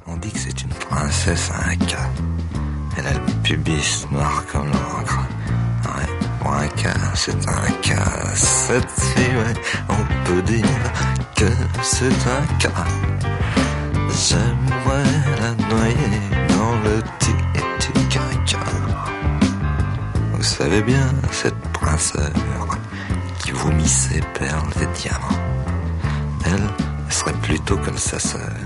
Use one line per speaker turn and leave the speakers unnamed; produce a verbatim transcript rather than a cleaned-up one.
On dit que c'est une princesse à un cas. Elle a le pubis noir comme l'encre. Ouais, pour un cas, c'est un cas. Cette fille, ouais, on peut dire que c'est un cas. J'aimerais la noyer dans le tic-tic-caca. Vous savez bien, cette princesse qui vomit ses perles et diamants. Elle serait plutôt comme sa sœur.